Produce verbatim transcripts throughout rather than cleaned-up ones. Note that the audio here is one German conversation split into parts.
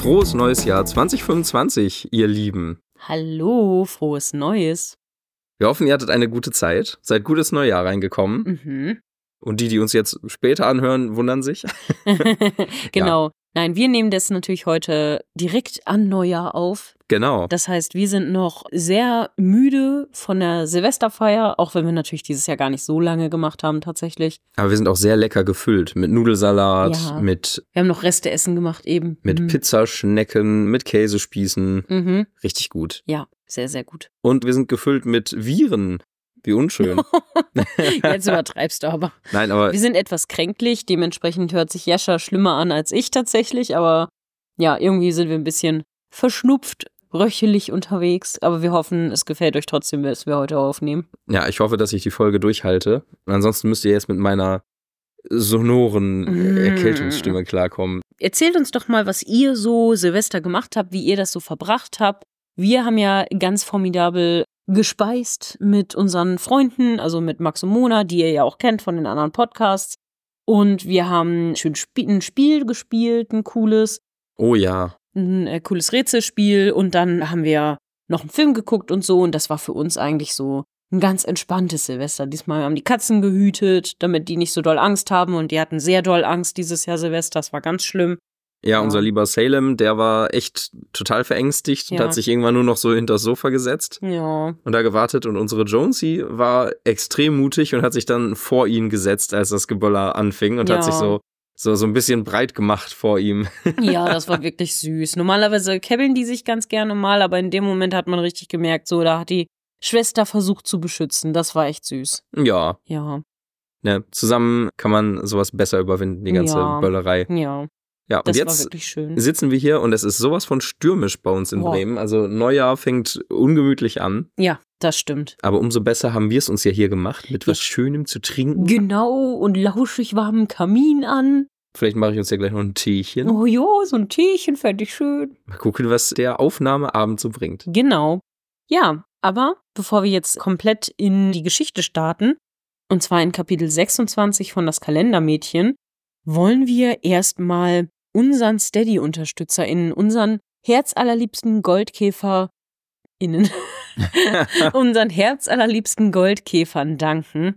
Frohes neues Jahr zwanzig fünfundzwanzig, ihr Lieben. Hallo, frohes Neues. Wir hoffen, ihr hattet eine gute Zeit, seid gut ins neue Jahr reingekommen. Mhm. Und die, die uns jetzt später anhören, wundern sich. Genau. Ja. Nein, wir nehmen das natürlich heute direkt an Neujahr auf. Genau. Das heißt, wir sind noch sehr müde von der Silvesterfeier, auch wenn wir natürlich dieses Jahr gar nicht so lange gemacht haben tatsächlich. Aber wir sind auch sehr lecker gefüllt mit Nudelsalat, Ja. mit, Wir haben noch Resteessen gemacht eben. mit Mhm. Pizzaschnecken, mit Käsespießen. Mhm. Richtig gut. Ja, sehr, sehr gut. Und wir sind gefüllt mit Viren. Wie unschön. Jetzt übertreibst du aber. Nein, aber Wir sind etwas kränklich, dementsprechend hört sich Jascha schlimmer an als ich tatsächlich, aber ja, irgendwie sind wir ein bisschen verschnupft, röchelig unterwegs, aber wir hoffen, es gefällt euch trotzdem, was wir heute aufnehmen. ja, ich hoffe, dass ich die Folge durchhalte. Und ansonsten müsst ihr jetzt mit meiner sonoren Mm. Erkältungsstimme klarkommen. Erzählt uns doch mal, was ihr so Silvester gemacht habt, wie ihr das so verbracht habt. Wir haben ja ganz formidabel gespeist mit unseren Freunden, also mit Max und Mona, die ihr ja auch kennt von den anderen Podcasts. Und wir haben schön Sp- ein Spiel gespielt, ein cooles, Oh ja. ein äh, cooles Rätselspiel. Und dann haben wir noch einen Film geguckt und so. Und das war für uns eigentlich so ein ganz entspanntes Silvester. Diesmal haben die Katzen gehütet, damit die nicht so doll Angst haben. Und die hatten sehr doll Angst dieses Jahr Silvester. Das war ganz schlimm. Ja, Ja. unser lieber Salem, der war echt total verängstigt und Ja. hat sich irgendwann nur noch so hinter das Sofa gesetzt Ja. und da gewartet. Und unsere Jonesy war extrem mutig und hat sich dann vor ihn gesetzt, als das Geböller anfing und Ja. hat sich so, so, so ein bisschen breit gemacht vor ihm. Ja, das war wirklich süß. Normalerweise kebbeln die sich ganz gerne mal, aber in dem Moment hat man richtig gemerkt, so, da hat die Schwester versucht zu beschützen. Das war echt süß. Ja, Ja, ne, zusammen kann man sowas besser überwinden, die ganze Ja. Böllerei. ja, Ja, und das war jetzt wirklich schön. sitzen wir hier und es ist sowas von stürmisch bei uns in Boah. Bremen. Also Neujahr fängt ungemütlich an, Ja, das stimmt. aber umso besser haben wir es uns ja hier gemacht, mit Ja. was Schönem zu trinken. Genau, und lauschig warmen Kamin an. Vielleicht mache ich uns ja gleich noch ein Teechen. Oh ja, so ein Teechen fände ich schön. Mal gucken, was der Aufnahmeabend so bringt. Genau. Ja, aber bevor wir jetzt komplett in die Geschichte starten, und zwar in Kapitel sechsundzwanzig von Das Kalendermädchen, wollen wir erstmal unseren SteadyUnterstützerInnen, unseren herzallerliebsten GoldkäferInnen, unseren herzallerliebsten Goldkäfern danken.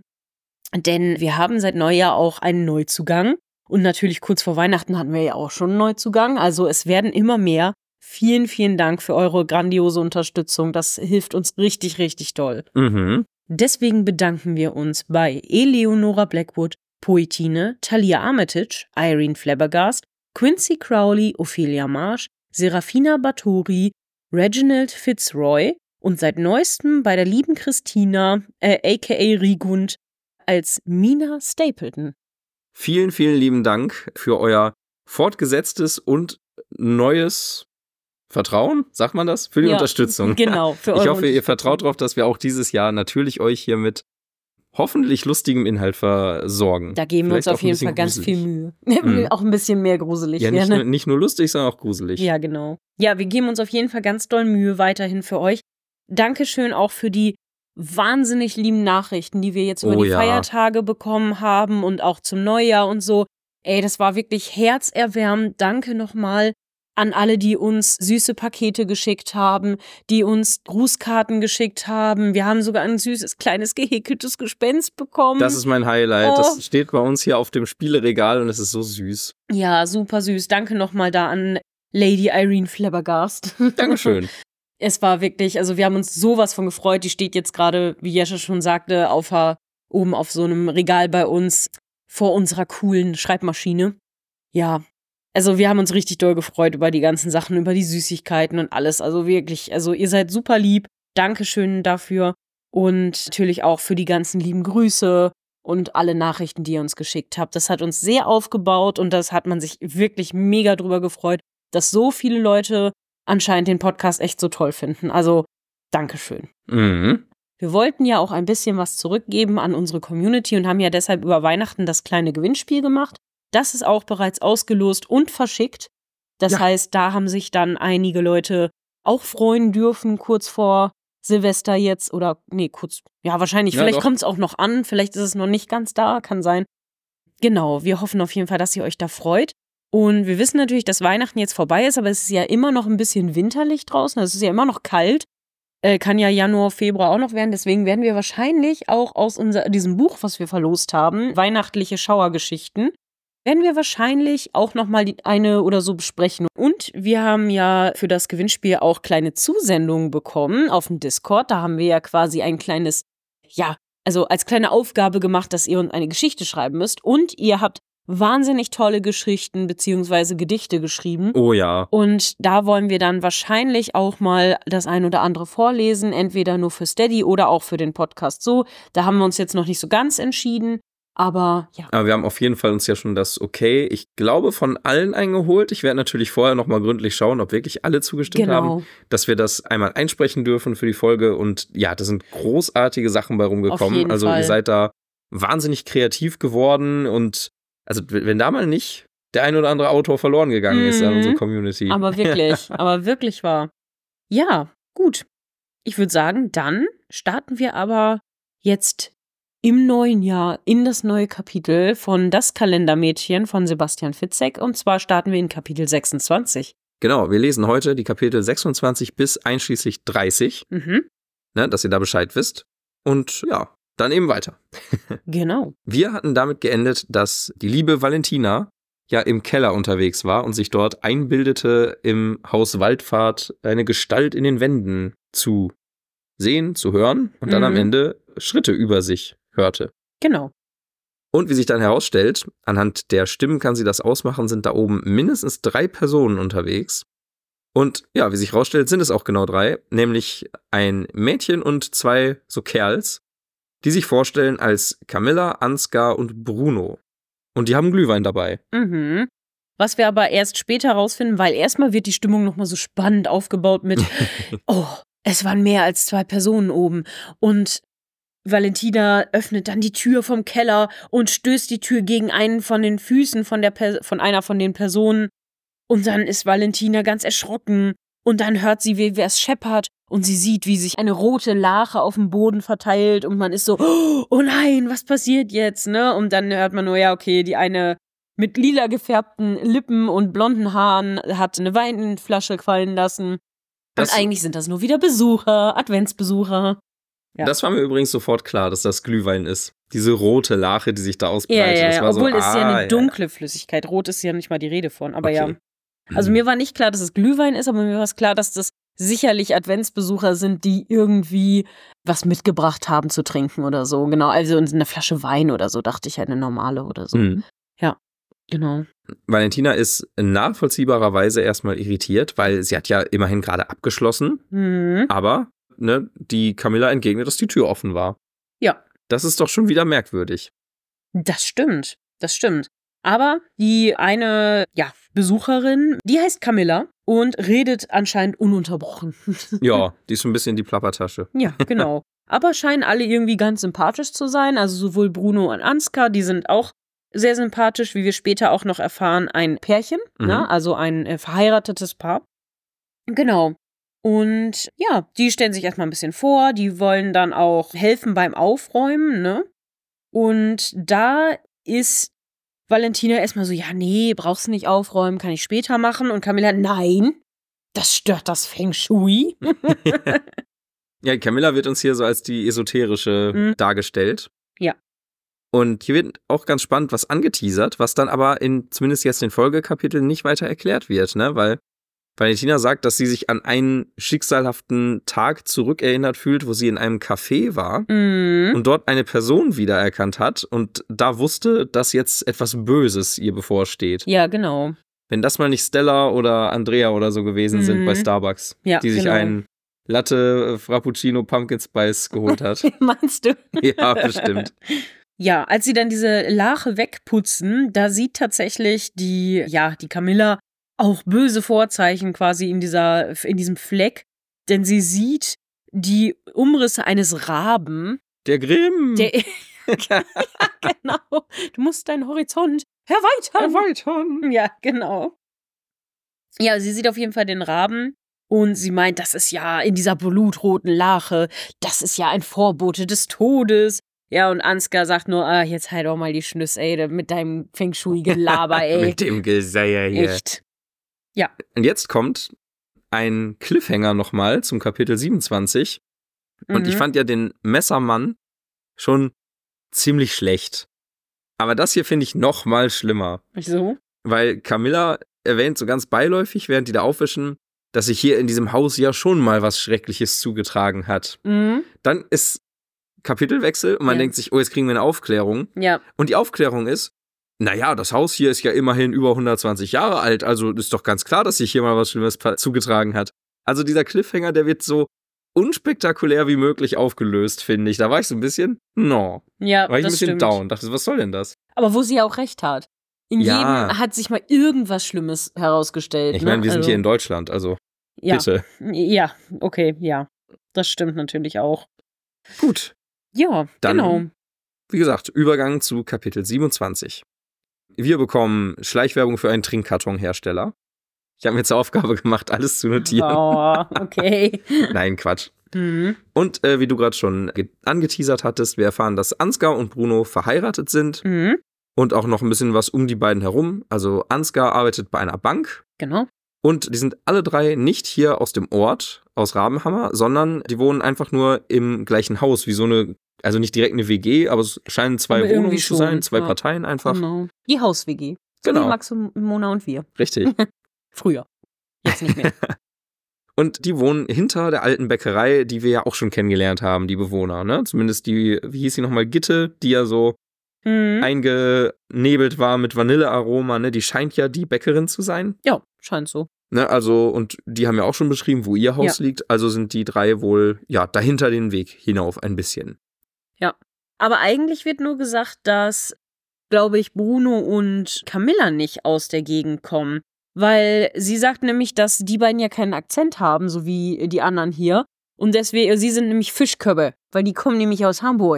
Denn wir haben seit Neujahr auch einen Neuzugang. Und natürlich kurz vor Weihnachten hatten wir ja auch schon einen Neuzugang. Also es werden immer mehr. Vielen, vielen Dank für eure grandiose Unterstützung. Das hilft uns richtig, richtig doll. Mhm. Deswegen bedanken wir uns bei Eleonora Blackwood, Poetine, Talia Armitage, Irene Flabbergast, Quincy Crowley, Ophelia Marsh, Serafina Bathory, Reginald Fitzroy und seit neuestem bei der lieben Christina, äh, aka Rigund, als Mina Stapleton. Vielen, vielen lieben Dank für euer fortgesetztes und neues Vertrauen, sagt man das? Für die Ja, Unterstützung. Genau, für Ich eure hoffe, ihr Unterstützung. vertraut darauf, dass wir auch dieses Jahr natürlich euch hier mit hoffentlich lustigem Inhalt versorgen. Da geben wir uns Vielleicht auf auch ein jeden bisschen Fall ganz gruselig. viel Mühe. Mhm. Auch ein bisschen mehr gruselig. Ja, nicht gerne. nur, nicht nur lustig, sondern auch gruselig. Ja, genau. Ja, wir geben uns auf jeden Fall ganz doll Mühe weiterhin für euch. Dankeschön auch für die wahnsinnig lieben Nachrichten, die wir jetzt über Oh die ja. Feiertage bekommen haben und auch zum Neujahr und so. Ey, das war wirklich herzerwärmend. Danke nochmal an alle, die uns süße Pakete geschickt haben, die uns Grußkarten geschickt haben. Wir haben sogar ein süßes, kleines, gehäkeltes Gespenst bekommen. Das ist mein Highlight. Oh. Das steht bei uns hier auf dem Spieleregal und es ist so süß. Ja, super süß. Danke nochmal da an Lady Irene Flabbergast. Dankeschön. Es war wirklich, also wir haben uns sowas von gefreut. Die steht jetzt gerade, wie Jescha schon sagte, auf her, oben auf so einem Regal bei uns vor unserer coolen Schreibmaschine. Ja, also wir haben uns richtig doll gefreut über die ganzen Sachen, über die Süßigkeiten und alles. Also wirklich, also ihr seid super lieb. Dankeschön dafür. Und natürlich auch für die ganzen lieben Grüße und alle Nachrichten, die ihr uns geschickt habt. Das hat uns sehr aufgebaut und das hat man sich wirklich mega drüber gefreut, dass so viele Leute anscheinend den Podcast echt so toll finden. Also, Dankeschön. Mhm. Wir wollten ja auch ein bisschen was zurückgeben an unsere Community und haben ja deshalb über Weihnachten das kleine Gewinnspiel gemacht. Das ist auch bereits ausgelost und verschickt. Das Ja. heißt, da haben sich dann einige Leute auch freuen dürfen, kurz vor Silvester jetzt. Oder, nee, kurz, ja, wahrscheinlich. Ja, Vielleicht doch. kommt es auch noch an. Vielleicht ist es noch nicht ganz da, kann sein. Genau, wir hoffen auf jeden Fall, dass ihr euch da freut. Und wir wissen natürlich, dass Weihnachten jetzt vorbei ist, aber es ist ja immer noch ein bisschen winterlich draußen. Es ist ja immer noch kalt. Äh, kann ja Januar, Februar auch noch werden. Deswegen werden wir wahrscheinlich auch aus unser, diesem Buch, was wir verlost haben, weihnachtliche Schauergeschichten, werden wir wahrscheinlich auch nochmal die eine oder so besprechen. Und wir haben ja für das Gewinnspiel auch kleine Zusendungen bekommen auf dem Discord. Da haben wir ja quasi ein kleines, ja, also als kleine Aufgabe gemacht, dass ihr uns eine Geschichte schreiben müsst. Und ihr habt wahnsinnig tolle Geschichten beziehungsweise Gedichte geschrieben. Oh ja. Und da wollen wir dann wahrscheinlich auch mal das ein oder andere vorlesen, entweder nur für Steady oder auch für den Podcast so. Da haben wir uns jetzt noch nicht so ganz entschieden, aber ja. Aber wir haben auf jeden Fall uns ja schon das Okay, ich glaube, von allen eingeholt. Ich werde natürlich vorher nochmal gründlich schauen, ob wirklich alle zugestimmt Genau. haben, dass wir das einmal einsprechen dürfen für die Folge. Und ja, da sind großartige Sachen bei rumgekommen. Auf jeden also Fall. ihr seid da wahnsinnig kreativ geworden und also wenn da mal nicht der ein oder andere Autor verloren gegangen Mhm. ist an unsere Community. Aber wirklich, aber wirklich wahr. Ja, gut. Ich würde sagen, dann starten wir aber jetzt im neuen Jahr in das neue Kapitel von Das Kalendermädchen von Sebastian Fitzek. Und zwar starten wir in Kapitel sechsundzwanzig. Genau, wir lesen heute die Kapitel sechsundzwanzig bis einschließlich dreißig, Mhm, ne, dass ihr da Bescheid wisst. Und ja, dann eben weiter. genau. Wir hatten damit geendet, dass die liebe Valentina ja im Keller unterwegs war und sich dort einbildete, im Haus Waldfahrt eine Gestalt in den Wänden zu sehen, zu hören und dann Mhm. am Ende Schritte über sich hörte. Genau. Und wie sich dann herausstellt, anhand der Stimmen kann sie das ausmachen, sind da oben mindestens drei Personen unterwegs. Und ja, wie sich herausstellt, sind es auch genau drei, nämlich ein Mädchen und zwei so Kerls, die sich vorstellen als Camilla, Ansgar und Bruno. Und die haben Glühwein dabei. Mhm. Was wir aber erst später rausfinden, weil erstmal wird die Stimmung nochmal so spannend aufgebaut mit, oh, es waren mehr als zwei Personen oben. Und Valentina öffnet dann die Tür vom Keller und stößt die Tür gegen einen von den Füßen von, der Per- von einer von den Personen. Und dann ist Valentina ganz erschrocken. Und dann hört sie, wie wer es scheppert. Und sie sieht, wie sich eine rote Lache auf dem Boden verteilt. Und man ist so, oh nein, was passiert jetzt? Ne? Und dann hört man nur, ja, okay, die eine mit lila gefärbten Lippen und blonden Haaren hat eine Weinflasche fallen lassen. Das- und eigentlich sind das nur wieder Besucher, Adventsbesucher. Ja. Das war mir übrigens sofort klar, dass das Glühwein ist. Diese rote Lache, die sich da Ja, ausbreitet. ja, das ja. war Obwohl so, es ist ja ah, eine dunkle Flüssigkeit. Rot ist ja nicht mal die Rede von. Aber Okay. ja. Also mir war nicht klar, dass es Glühwein ist, aber mir war es klar, dass das sicherlich Adventsbesucher sind, die irgendwie was mitgebracht haben zu trinken oder so. Genau, also eine Flasche Wein oder so, dachte ich, eine normale oder so. Mhm. Genau. Valentina ist nachvollziehbarerweise erstmal irritiert, weil sie hat ja immerhin gerade abgeschlossen, Mhm. aber ne, die Camilla entgegnet, dass die Tür offen war. Ja. Das ist doch schon wieder merkwürdig. Das stimmt, das stimmt. Aber die eine, ja, Besucherin, die heißt Camilla und redet anscheinend ununterbrochen. Ja, die ist so ein bisschen die Plappertasche. Ja, genau. Aber scheinen alle irgendwie ganz sympathisch zu sein. Also sowohl Bruno und Ansgar, die sind auch sehr sympathisch, wie wir später auch noch erfahren, ein Pärchen, Mhm. ne? Also ein äh, verheiratetes Paar. Genau. Und ja, die stellen sich erstmal ein bisschen vor, die wollen dann auch helfen beim Aufräumen, ne? Und da ist Valentina erstmal so, ja, nee, brauchst du nicht aufräumen, kann ich später machen. Und Camilla, nein, das stört das Feng Shui. Ja, Camilla wird uns hier so als die esoterische Mhm. dargestellt. Ja. Und hier wird auch ganz spannend was angeteasert, was dann aber in zumindest jetzt den Folgekapiteln nicht weiter erklärt wird, ne? Weil Valentina sagt, dass sie sich an einen schicksalhaften Tag zurückerinnert fühlt, wo sie in einem Café war Mhm. und dort eine Person wiedererkannt hat und da wusste, dass jetzt etwas Böses ihr bevorsteht. Ja, genau. Wenn das mal nicht Stella oder Andrea oder so gewesen sind Mhm. bei Starbucks, Ja, die sich genau. einen Latte Frappuccino Pumpkin Spice geholt hat. Meinst du? Ja, bestimmt. Ja, als sie dann diese Lache wegputzen, da sieht tatsächlich die, ja, die Camilla auch böse Vorzeichen quasi in dieser, in diesem Fleck, denn sie sieht die Umrisse eines Raben, Der Grimm. der, ja, genau, du musst deinen Horizont erweitern. Erweitern. Ja, genau. Ja, sie sieht auf jeden Fall den Raben und sie meint, das ist ja in dieser blutroten Lache, das ist ja ein Vorbote des Todes. Ja, und Ansgar sagt nur, ah, jetzt halt auch mal die Schnüss, ey, mit deinem Feng Shui-Gelaber, ey. Mit dem Geseier hier. Echt. Ja. Und jetzt kommt ein Cliffhanger nochmal zum Kapitel siebenundzwanzig. Und Mhm. ich fand ja den Messermann schon ziemlich schlecht. Aber das hier finde ich noch mal schlimmer. So? Weil Camilla erwähnt so ganz beiläufig, während die da aufwischen, dass sich hier in diesem Haus ja schon mal was Schreckliches zugetragen hat. Mhm. Dann ist Kapitelwechsel und man Ja. denkt sich, oh, jetzt kriegen wir eine Aufklärung. Ja. Und die Aufklärung ist, naja, das Haus hier ist ja immerhin über hundertzwanzig Jahre alt, also ist doch ganz klar, dass sich hier mal was Schlimmes zugetragen hat. Also dieser Cliffhanger, der wird so unspektakulär wie möglich aufgelöst, finde ich. Da war ich so ein bisschen, no. Ja, War ich ein das bisschen stimmt. down. Dachte, was soll denn das? Aber wo sie auch recht hat. In Ja. jedem hat sich mal irgendwas Schlimmes herausgestellt. Ich ne? meine, wir sind also, hier in Deutschland, also ja. bitte. Ja, okay, ja. Das stimmt natürlich auch. Gut, Ja, Dann- genau. wie gesagt, Übergang zu Kapitel siebenundzwanzig. Wir bekommen Schleichwerbung für einen Trinkkartonhersteller. Ich habe mir zur Aufgabe gemacht, alles zu notieren. Oh, okay. Nein, Quatsch. Mhm. Und äh, wie du gerade schon ge- angeteasert hattest, wir erfahren, dass Ansgar und Bruno verheiratet sind Mhm. und auch noch ein bisschen was um die beiden herum. Also Ansgar arbeitet bei einer Bank Genau. und die sind alle drei nicht hier aus dem Ort, aus Rabenhammer, sondern die wohnen einfach nur im gleichen Haus, wie so eine, also nicht direkt eine W G, aber es scheinen zwei Aber irgendwie Wohnungen zu schon, sein, zwei ja. Parteien einfach. Genau. Die Haus-W G. So Genau. wie Max und Mona und wir. Richtig. Früher. Jetzt nicht mehr. Und die wohnen hinter der alten Bäckerei, die wir ja auch schon kennengelernt haben, die Bewohner, ne? Zumindest die, wie hieß sie nochmal, Gitte, die ja so Mhm. eingenebelt war mit Vanillearoma, ne? Die scheint ja die Bäckerin zu sein. Ja, scheint so. Ne? Also, und die haben ja auch schon beschrieben, wo ihr Haus liegt. Also sind die drei wohl, ja, dahinter den Weg hinauf ein bisschen. Aber eigentlich wird nur gesagt, dass, glaube ich, Bruno und Camilla nicht aus der Gegend kommen. Weil sie sagt nämlich, dass die beiden ja keinen Akzent haben, so wie die anderen hier. Und deswegen, sie sind nämlich Fischköppe, weil die kommen nämlich aus Hamburg.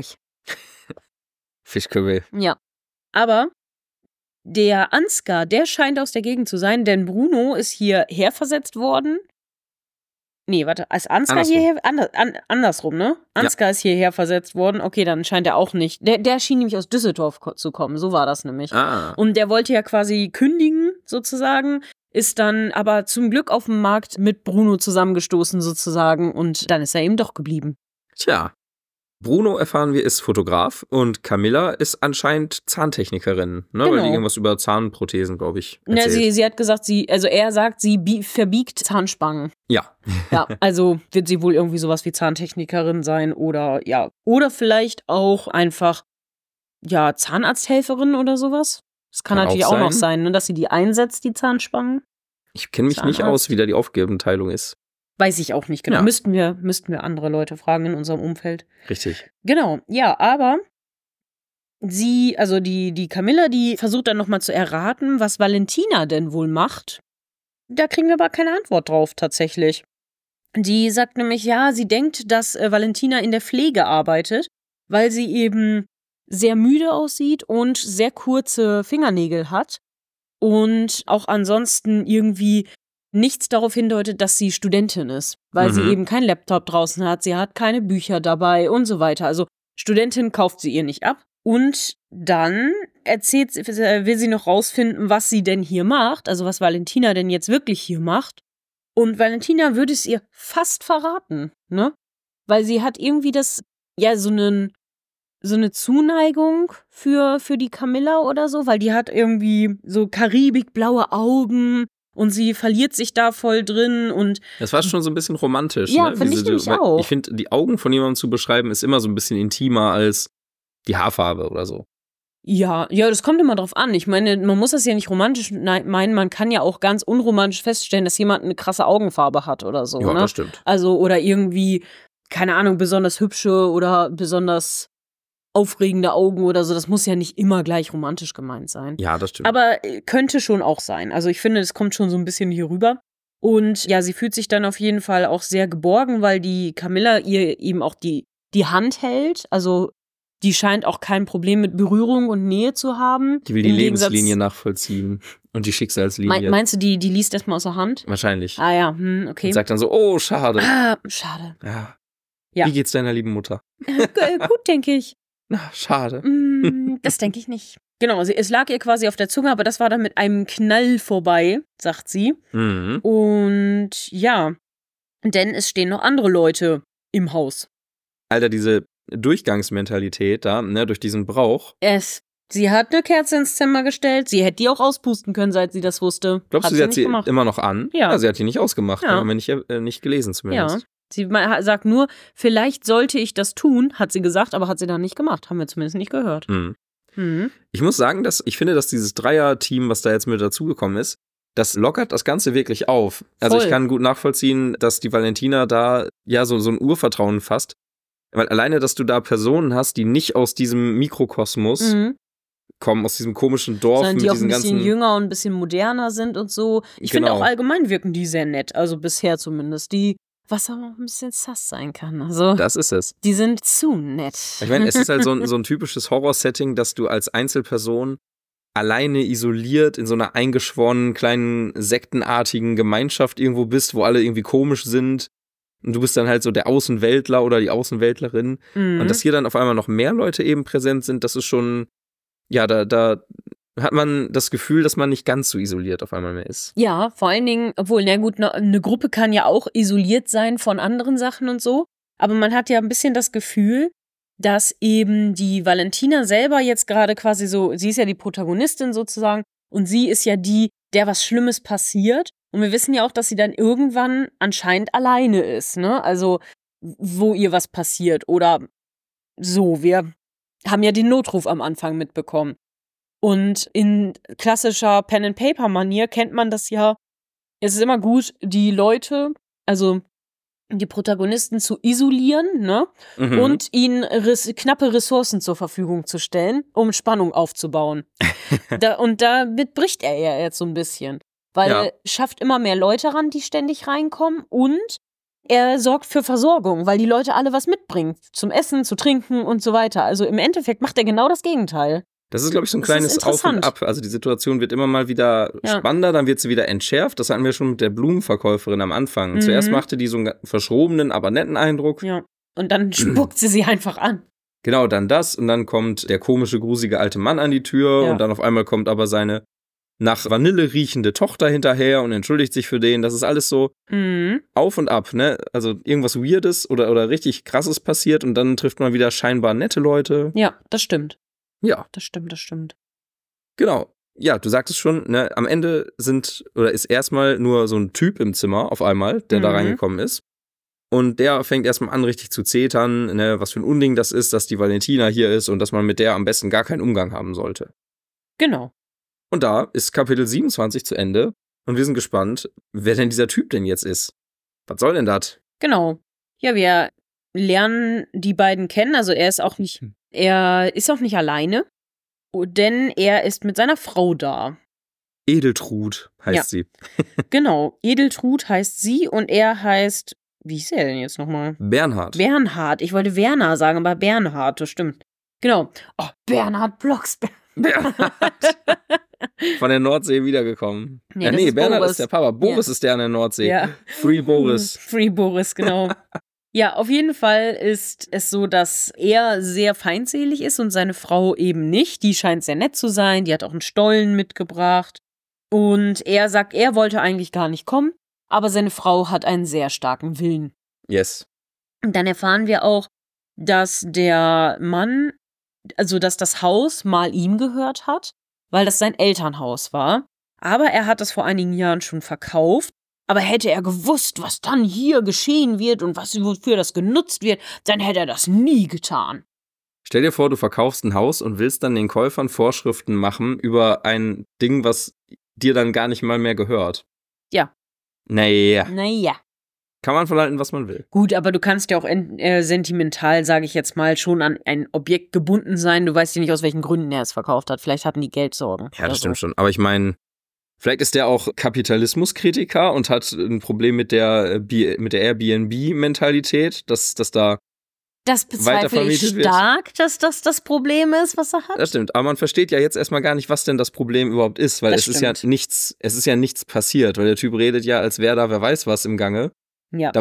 Fischköbel. Ja. Aber der Ansgar, der scheint aus der Gegend zu sein, denn Bruno ist hierher versetzt worden. Nee, warte, ist Ansgar Andersrum. hierher? Ander, an, andersrum, ne? Ansgar ist hierher versetzt worden. Okay, dann scheint er auch nicht. Der, der schien nämlich aus Düsseldorf ko- zu kommen, so war das nämlich. Ah. Und der wollte ja quasi kündigen, sozusagen, ist dann aber zum Glück auf dem Markt mit Bruno zusammengestoßen, sozusagen, und dann ist er eben doch geblieben. Tja. Bruno, erfahren wir, ist Fotograf und Camilla ist anscheinend Zahntechnikerin, ne? Weil Genau. die irgendwas über Zahnprothesen, glaube ich, Ne, erzählt. sie, sie hat gesagt, sie, also er sagt, sie bie- verbiegt Zahnspangen. Ja. Ja, also wird sie wohl irgendwie sowas wie Zahntechnikerin sein oder ja, oder vielleicht auch einfach, ja, Zahnarzthelferin oder sowas. Das kann, Kann natürlich auch auch, noch sein. sein, ne, dass sie die einsetzt, die Zahnspangen. Ich kenne mich nicht Zahnarzt. aus, wie da die Aufgabenteilung ist. Weiß ich auch nicht genau. Ja. Müssten wir, müssten wir andere Leute fragen in unserem Umfeld. Richtig. Genau, ja, aber sie, also die, die Camilla, die versucht dann nochmal zu erraten, was Valentina denn wohl macht. Da kriegen wir aber keine Antwort drauf, tatsächlich. Die sagt nämlich, ja, sie denkt, dass äh, Valentina in der Pflege arbeitet, weil sie eben sehr müde aussieht und sehr kurze Fingernägel hat und auch ansonsten irgendwie nichts darauf hindeutet, dass sie Studentin ist, weil Mhm. sie eben keinen Laptop draußen hat, sie hat keine Bücher dabei und so weiter. Also Studentin kauft sie ihr nicht ab. Und dann erzählt, sie- will sie noch rausfinden, was sie denn hier macht, also was Valentina denn jetzt wirklich hier macht. Und Valentina würde es ihr fast verraten, ne? Weil sie hat irgendwie das, ja, so einen, so eine Zuneigung für, für die Camilla oder so, weil die hat irgendwie so karibikblaue Augen und sie verliert sich da voll drin und Das war schon so ein bisschen romantisch. Ja, ne? finde ich Diese- nämlich weil auch. Ich finde, die Augen von jemandem zu beschreiben, ist immer so ein bisschen intimer als die Haarfarbe oder so. ja, ja, das kommt immer drauf an. Ich meine, man muss das ja nicht romantisch nei- meinen, man kann ja auch ganz unromantisch feststellen, dass jemand eine krasse Augenfarbe hat oder so, Ja, ne? das stimmt. Also, oder irgendwie, keine Ahnung, besonders hübsche oder besonders aufregende Augen oder so. Das muss ja nicht immer gleich romantisch gemeint sein. Ja, das stimmt. Aber äh, könnte schon auch sein. Also ich finde, das kommt schon so ein bisschen hier rüber. Und ja, sie fühlt sich dann auf jeden Fall auch sehr geborgen, weil die Camilla ihr eben auch die, die Hand hält. Also die scheint auch kein Problem mit Berührung und Nähe zu haben. Die will die Im Gegensatz- Lebenslinie nachvollziehen und die Schicksalslinie. Me meinst du, die, die liest erstmal aus der Hand? Wahrscheinlich. Ah ja, hm, okay. Und sagt dann so, oh, schade. Ah, schade. Ja. Ja. Wie geht's deiner lieben Mutter? Äh, Gut, denke ich. Na, schade. Mm, das denke ich nicht. Genau, sie, es lag ihr quasi auf der Zunge, aber das war dann mit einem Knall vorbei, sagt sie. Mhm. Und ja, denn es stehen noch andere Leute im Haus. Alter, diese Durchgangsmentalität da, ne, durch diesen Brauch. Es, sie hat eine Kerze ins Zimmer gestellt, sie hätte die auch auspusten können, seit sie das wusste. Glaubst hat du, sie hat nicht sie gemacht. immer noch an? Ja. ja. Sie hat die nicht ausgemacht, Ja. ne? Haben wir nicht, äh, nicht gelesen zumindest. Ja. Sie ma- sagt nur, vielleicht sollte ich das tun, hat sie gesagt, aber hat sie dann nicht gemacht. Haben wir zumindest nicht gehört. Mhm. Mhm. Ich muss sagen, dass ich finde, dass dieses Dreier-Team, was da jetzt mit dazugekommen ist, das lockert das Ganze wirklich auf. Also Voll. ich kann gut nachvollziehen, dass die Valentina da ja so, so ein Urvertrauen fasst. Weil alleine, dass du da Personen hast, die nicht aus diesem Mikrokosmos Mhm. kommen, aus diesem komischen Dorf Sondern mit die auch diesen ein bisschen ganzen... jünger und ein bisschen moderner sind und so. Ich finde Genau. auch allgemein wirken die sehr nett, also bisher zumindest. Die, was aber auch ein bisschen sass sein kann. Also, Das ist es. die sind zu nett. Ich meine, es ist halt so ein, so ein typisches Horror-Setting, dass du als Einzelperson alleine isoliert in so einer eingeschworenen, kleinen, sektenartigen Gemeinschaft irgendwo bist, wo alle irgendwie komisch sind. Und du bist dann halt so der Außenweltler oder die Außenweltlerin. Mhm. Und dass hier dann auf einmal noch mehr Leute eben präsent sind, das ist schon, ja, da, da hat man das Gefühl, dass man nicht ganz so isoliert auf einmal mehr ist. Ja, vor allen Dingen, obwohl, na gut, ne, eine Gruppe kann ja auch isoliert sein von anderen Sachen und so. Aber man hat ja ein bisschen das Gefühl, dass eben die Valentina selber jetzt gerade quasi so, sie ist ja die Protagonistin sozusagen und sie ist ja die, der was Schlimmes passiert. Und wir wissen ja auch, dass sie dann irgendwann anscheinend alleine ist, ne? Also, wo ihr was passiert oder so. Wir haben ja den Notruf am Anfang mitbekommen. Und in klassischer Pen-and-Paper-Manier kennt man das ja. Es ist immer gut, die Leute, also die Protagonisten zu isolieren, ne? Mhm. Und ihnen res- knappe Ressourcen zur Verfügung zu stellen, um Spannung aufzubauen. da, und damit bricht er ja jetzt so ein bisschen. Weil Ja. er schafft immer mehr Leute ran, die ständig reinkommen. Und er sorgt für Versorgung, weil die Leute alle was mitbringen. Zum Essen, zu trinken und so weiter. Also im Endeffekt macht er genau das Gegenteil. Das ist, glaube ich, so ein Das ist kleines Auf und interessant. Ab. Also die Situation wird immer mal wieder Ja. spannender, dann wird sie wieder entschärft. Das hatten wir schon mit der Blumenverkäuferin am Anfang. Mhm. Zuerst machte die so einen verschrobenen, aber netten Eindruck. Ja. Und dann spuckt sie sie einfach an. Genau, dann das. Und dann kommt der komische, gruselige alte Mann an die Tür. Ja. Und dann auf einmal kommt aber seine nach Vanille riechende Tochter hinterher und entschuldigt sich für den. Das ist alles so Mhm. auf und ab, ne? Also irgendwas Weirdes oder, oder richtig Krasses passiert und dann trifft man wieder scheinbar nette Leute. Ja, das stimmt. Ja, Das stimmt, das stimmt. genau. Ja, du sagtest schon, ne, am Ende sind oder ist erstmal nur so ein Typ im Zimmer auf einmal, der da Mhm. reingekommen ist. Und der fängt erstmal an, richtig zu zetern, ne, was für ein Unding das ist, dass die Valentina hier ist und dass man mit der am besten gar keinen Umgang haben sollte. Genau. Und da ist Kapitel siebenundzwanzig zu Ende und wir sind gespannt, wer denn dieser Typ denn jetzt ist. Was soll denn das? Genau. Ja, wir lernen die beiden kennen. Also er ist auch nicht, er ist auch nicht alleine, denn er ist mit seiner Frau da. Edeltrud heißt Ja. sie. Genau. Edeltrud heißt sie und er heißt, wie ist er denn jetzt nochmal? Bernhard. Bernhard. Ich wollte Werner sagen, aber Bernhard, das stimmt. Genau. Oh, Bernhard Blocksberg. Bernhard. Von der Nordsee wiedergekommen. Nee, ja, das nee, ist Bernhard Boris. ist der Papa. Boris Ja. ist der an der Nordsee. Ja. Free Boris. Free Boris, genau. Ja, auf jeden Fall ist es so, dass er sehr feindselig ist und seine Frau eben nicht. Die scheint sehr nett zu sein. Die hat auch einen Stollen mitgebracht. Und er sagt, er wollte eigentlich gar nicht kommen, aber seine Frau hat einen sehr starken Willen. Yes. Und dann erfahren wir auch, dass der Mann, also dass das Haus mal ihm gehört hat, weil das sein Elternhaus war. Aber er hat das vor einigen Jahren schon verkauft. Aber hätte er gewusst, was dann hier geschehen wird und was wofür das genutzt wird, dann hätte er das nie getan. Stell dir vor, du verkaufst ein Haus und willst dann den Käufern Vorschriften machen über ein Ding, was dir dann gar nicht mal mehr gehört. Ja. Naja. Naja. Kann man verhalten, was man will. Gut, aber du kannst ja auch en- äh, sentimental, sage ich jetzt mal, schon an ein Objekt gebunden sein. Du weißt ja nicht, aus welchen Gründen er es verkauft hat. Vielleicht hatten die Geldsorgen. Ja, das oder stimmt so. schon. Aber ich meine, vielleicht ist der auch Kapitalismuskritiker und hat ein Problem mit der, B- mit der Airbnb-Mentalität, dass, dass da, Das bezweifle ich weitervermietet wird. stark, dass das das Problem ist, was er hat. das stimmt. Aber man versteht ja jetzt erstmal gar nicht, was denn das Problem überhaupt ist, weil Das es ist ja stimmt. nichts, es ist ja nichts passiert, weil der Typ redet ja, als wäre da wer weiß was im Gange. Ja. Dabei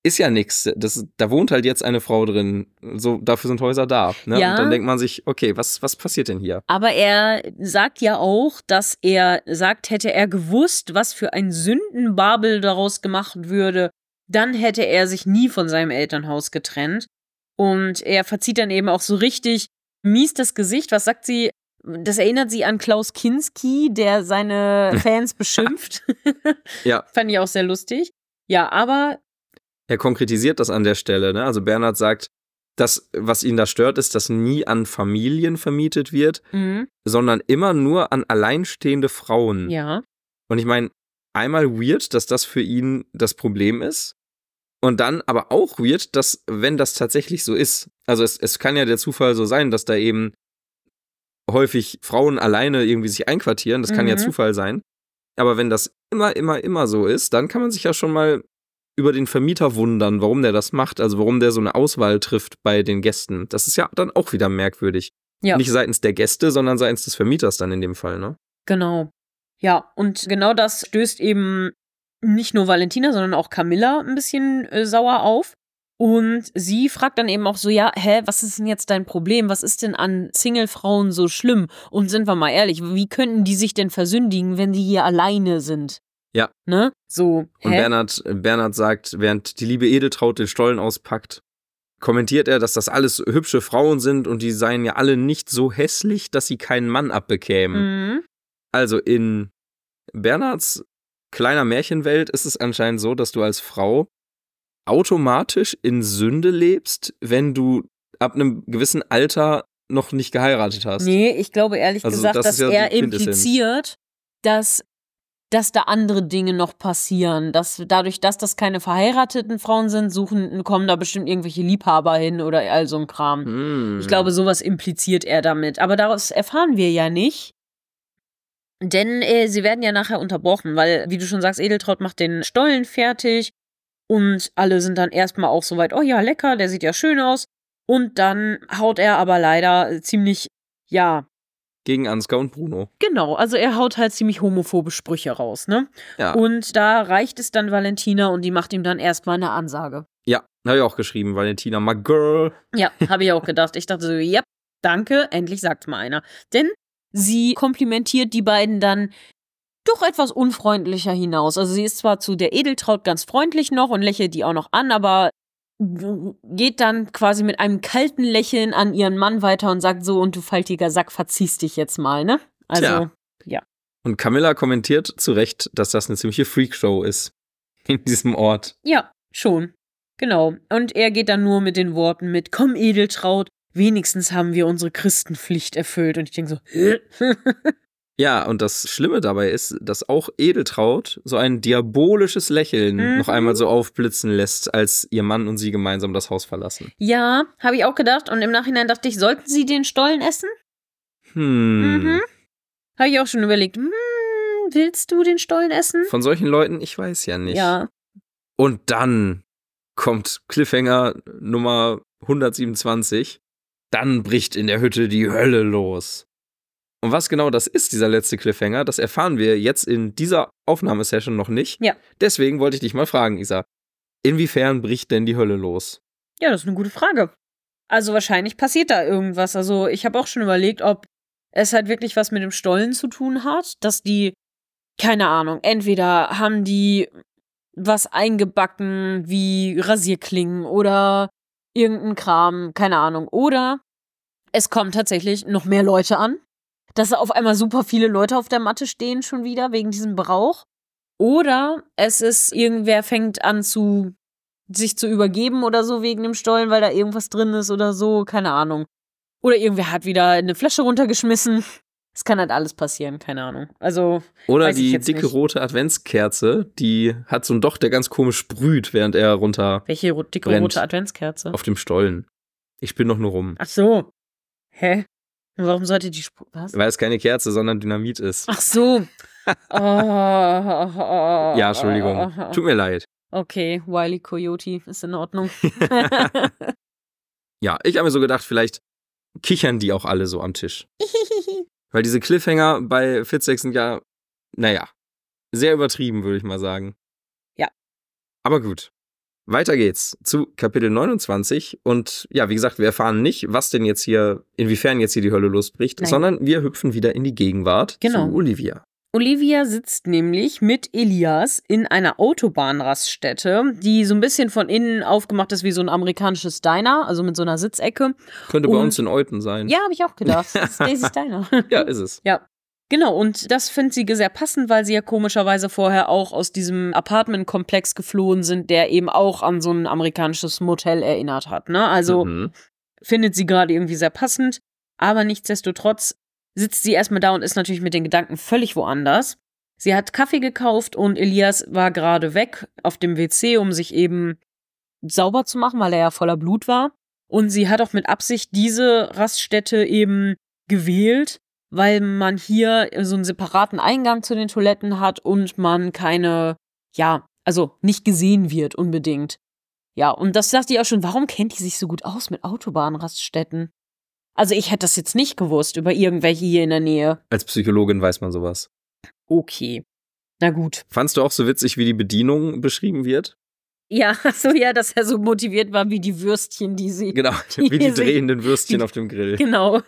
ist ja nix. Das, da wohnt halt jetzt eine Frau drin. So, dafür sind Häuser da. Ne? Ja. Und dann denkt man sich, okay, was, was passiert denn hier? Aber er sagt ja auch, dass er sagt, hätte er gewusst, was für ein Sündenbabel daraus gemacht würde, dann hätte er sich nie von seinem Elternhaus getrennt. Und er verzieht dann eben auch so richtig mies das Gesicht. Was sagt sie? Das erinnert sie an Klaus Kinski, der seine Fans beschimpft. Ja. Fand ich auch sehr lustig. Ja, aber Er konkretisiert das an der Stelle. Ne? Also Bernhard sagt, dass, was ihn da stört, ist, dass nie an Familien vermietet wird, mhm. sondern immer nur an alleinstehende Frauen. ja. Und ich meine, einmal weird, dass das für ihn das Problem ist. Und dann aber auch weird, dass, wenn das tatsächlich so ist, also es, es kann ja der Zufall so sein, dass da eben häufig Frauen alleine irgendwie sich einquartieren, das kann Mhm. ja Zufall sein. Aber wenn das immer, immer, immer so ist, dann kann man sich ja schon mal über den Vermieter wundern, warum der das macht, also warum der so eine Auswahl trifft bei den Gästen. Das ist ja dann auch wieder merkwürdig. Ja. Nicht seitens der Gäste, sondern seitens des Vermieters dann in dem Fall, ne? Genau. Ja, und genau das stößt eben nicht nur Valentina, sondern auch Camilla ein bisschen äh, sauer auf. Und sie fragt dann eben auch so, ja, hä, was ist denn jetzt dein Problem? Was ist denn an Single-Frauen so schlimm? Und sind wir mal ehrlich, wie könnten die sich denn versündigen, wenn die hier alleine sind? Ja. Ne? So, hä? Und Bernhard, Bernhard sagt, während die liebe Edeltraud den Stollen auspackt, kommentiert er, dass das alles hübsche Frauen sind und die seien ja alle nicht so hässlich, dass sie keinen Mann abbekämen. Mhm. Also in Bernhards kleiner Märchenwelt ist es anscheinend so, dass du als Frau automatisch in Sünde lebst, wenn du ab einem gewissen Alter noch nicht geheiratet hast. Nee, ich glaube ehrlich Also gesagt, das dass ist ja er die Quintessenz. impliziert, dass, dass da andere Dinge noch passieren. Dass dadurch, dass das keine verheirateten Frauen sind, suchen, kommen da bestimmt irgendwelche Liebhaber hin oder all so ein Kram. Hm. Ich glaube, sowas impliziert er damit. Aber daraus erfahren wir ja nicht. Denn äh, sie werden ja nachher unterbrochen, weil, wie du schon sagst, Edeltraud macht den Stollen fertig und alle sind dann erstmal auch so weit, oh ja, lecker, der sieht ja schön aus. Und dann haut er aber leider ziemlich, ja, Gegen Ansgar und Bruno. genau, also er haut halt ziemlich homophobe Sprüche raus, ne? Ja, Und da reicht es dann Valentina und die macht ihm dann erstmal eine Ansage. ja, habe ich auch geschrieben. Valentina, my girl. Ja, habe ich auch gedacht. Ich dachte so, ja, danke, endlich sagt's mal einer. Denn sie komplimentiert die beiden dann doch etwas unfreundlicher hinaus. Also sie ist zwar zu der Edeltraud ganz freundlich noch und lächelt die auch noch an, aber geht dann quasi mit einem kalten Lächeln an ihren Mann weiter und sagt so, und du faltiger Sack, verziehst dich jetzt mal, ne? Also, Tja. ja. Und Camilla kommentiert zu Recht, dass das eine ziemliche Freakshow ist. In diesem Ort. Ja, schon. Genau. Und er geht dann nur mit den Worten mit, komm Edeltraud, wenigstens haben wir unsere Christenpflicht erfüllt. Und ich denke so, Ja, und das Schlimme dabei ist, dass auch Edeltraud so ein diabolisches Lächeln Mhm. noch einmal so aufblitzen lässt, als ihr Mann und sie gemeinsam das Haus verlassen. ja, habe ich auch gedacht. Und im Nachhinein dachte ich, sollten sie den Stollen essen? Hm. Mhm. Habe ich auch schon überlegt, hm, willst du den Stollen essen? Von solchen Leuten, ich weiß ja nicht. Ja. Und dann kommt Cliffhanger Nummer hundertsiebenundzwanzig. Dann bricht in der Hütte die Hölle los. Und was genau das ist, dieser letzte Cliffhanger, das erfahren wir jetzt in dieser Aufnahmesession noch nicht. Ja. Deswegen wollte ich dich mal fragen, Isa. Inwiefern bricht denn die Hölle los? Ja, das ist eine gute Frage. Also wahrscheinlich passiert da irgendwas. Also ich habe auch schon überlegt, ob es halt wirklich was mit dem Stollen zu tun hat, dass die, keine Ahnung, entweder haben die was eingebacken wie Rasierklingen oder irgendein Kram, keine Ahnung. Oder es kommen tatsächlich noch mehr Leute an, dass auf einmal super viele Leute auf der Matte stehen schon wieder wegen diesem Brauch. Oder es ist, irgendwer fängt an zu sich zu übergeben oder so wegen dem Stollen, weil da irgendwas drin ist oder so, keine Ahnung. Oder irgendwer hat wieder eine Flasche runtergeschmissen. Es kann halt alles passieren, keine Ahnung. Also Oder weiß ich die jetzt dicke nicht. rote Adventskerze, die hat so einen Docht, der ganz komisch sprüht, während er runter Welche ro- dicke brennt. rote Adventskerze? auf dem Stollen. Ich bin doch nur rum. Ach so. Hä? Und warum sollte die Spur. Was? Weil es keine Kerze, sondern Dynamit ist. Ach so. Oh, Ja, Entschuldigung. Tut mir leid. Okay, Wile E. Coyote ist in Ordnung. Ja, ich habe mir so gedacht, vielleicht kichern die auch alle so am Tisch. Weil diese Cliffhanger bei Fitzek sind ja, naja, sehr übertrieben, würde ich mal sagen. Ja. Aber gut. weiter geht's zu Kapitel neunundzwanzig. Und ja, wie gesagt, wir erfahren nicht, was denn jetzt hier, inwiefern jetzt hier die Hölle losbricht, Nein. sondern wir hüpfen wieder in die Gegenwart genau. zu Olivia. Olivia sitzt nämlich mit Elias in einer Autobahnraststätte, die so ein bisschen von innen aufgemacht ist wie so ein amerikanisches Diner, also mit so einer Sitzecke. Könnte und, bei uns in Euten sein. Ja, habe ich auch gedacht. Das ist Daisy's Diner. Ja, ist es. Ja. Genau, und das findet sie sehr passend, weil sie ja komischerweise vorher auch aus diesem Apartmentkomplex geflohen sind, der eben auch an so ein amerikanisches Motel erinnert hat. Ne? Also mhm. findet sie gerade irgendwie sehr passend, aber nichtsdestotrotz sitzt sie erstmal da und ist natürlich mit den Gedanken völlig woanders. Sie hat Kaffee gekauft und Elias war gerade weg auf dem W C, um sich eben sauber zu machen, weil er ja voller Blut war. Und sie hat auch mit Absicht diese Raststätte eben gewählt, weil man hier so einen separaten Eingang zu den Toiletten hat und man keine, ja, also nicht gesehen wird unbedingt. Ja, und das sagt die auch schon, warum kennt die sich so gut aus mit Autobahnraststätten? Also ich hätte das jetzt nicht gewusst über irgendwelche hier in der Nähe. Als Psychologin weiß man sowas. Okay, na gut. Fandst du auch so witzig, wie die Bedienung beschrieben wird? Ja, so ja, dass er so motiviert war wie die Würstchen, die sie... Genau, wie die drehenden Würstchen die, auf dem Grill. Genau.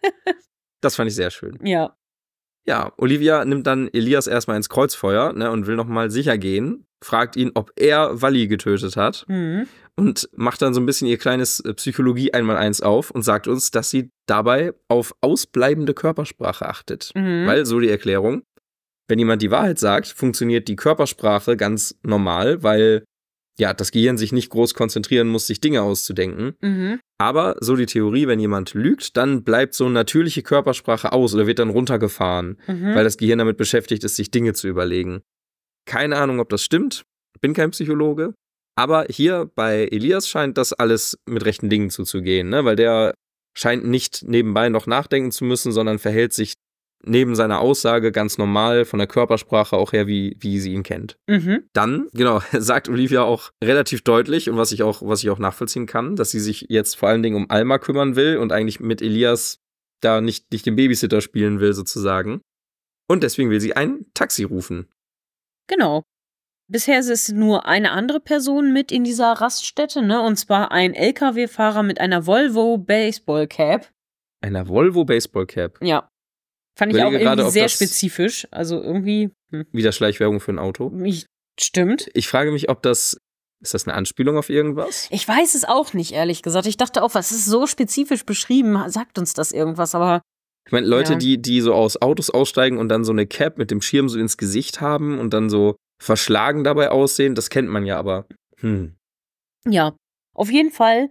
Das fand ich sehr schön. Ja. Ja, Olivia nimmt dann Elias erstmal ins Kreuzfeuer, ne, und will nochmal sicher gehen, fragt ihn, ob er Wally getötet hat mhm. und macht dann so ein bisschen ihr kleines Psychologie-Einmaleins auf und sagt uns, dass sie dabei auf ausbleibende Körpersprache achtet. Mhm. Weil, so die Erklärung, wenn jemand die Wahrheit sagt, funktioniert die Körpersprache ganz normal, weil ja, das Gehirn sich nicht groß konzentrieren muss, sich Dinge auszudenken. Mhm. Aber so die Theorie, wenn jemand lügt, dann bleibt so natürliche Körpersprache aus oder wird dann runtergefahren, mhm. weil das Gehirn damit beschäftigt ist, sich Dinge zu überlegen. Keine Ahnung, ob das stimmt. Bin kein Psychologe. Aber hier bei Elias scheint das alles mit rechten Dingen zuzugehen, ne? Weil der scheint nicht nebenbei noch nachdenken zu müssen, sondern verhält sich neben seiner Aussage ganz normal von der Körpersprache auch her, wie, wie sie ihn kennt. Mhm. Dann, genau, sagt Olivia auch relativ deutlich, und was ich auch, was ich auch nachvollziehen kann, dass sie sich jetzt vor allen Dingen um Alma kümmern will und eigentlich mit Elias da nicht, nicht den Babysitter spielen will, sozusagen. Und deswegen will sie ein Taxi rufen. Genau. Bisher ist es nur eine andere Person mit in dieser Raststätte, ne? Und zwar ein L K W-Fahrer mit einer Volvo Baseball Cap. Einer Volvo Baseball Cap? Ja. Fand ich auch irgendwie gerade, sehr spezifisch. Also irgendwie. Hm. Wieder Schleichwerbung für ein Auto. Ich, stimmt. Ich frage mich, ob das. Ist das eine Anspielung auf irgendwas? Ich weiß es auch nicht, ehrlich gesagt. Ich dachte auch, was ist so spezifisch beschrieben? Sagt uns das irgendwas, aber. Ich meine, Leute, ja. die, die so aus Autos aussteigen und dann so eine Cap mit dem Schirm so ins Gesicht haben und dann so verschlagen dabei aussehen, das kennt man ja, aber. Hm. Ja, auf jeden Fall.